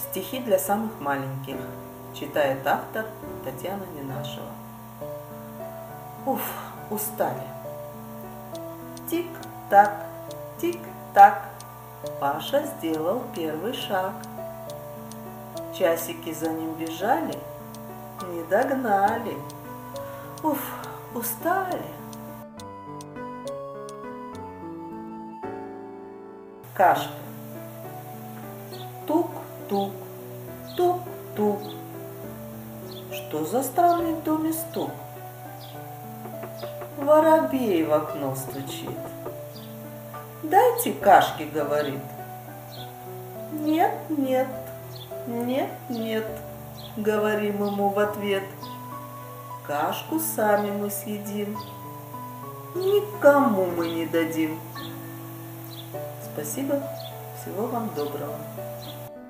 Стихи для самых маленьких. Читает автор Татьяна Ненашева. Уф, устали. Тик-так, тик-так. Паша сделал первый шаг. Часики за ним бежали, не догнали. Уф, устали. Кашка. Тук-тук, тук-тук. Что за странный в доме стук? Воробей в окно стучит. Дайте кашки, говорит. Нет, нет, нет, нет, говорим ему в ответ. Кашку сами мы съедим, никому мы не дадим. Спасибо, всего вам доброго.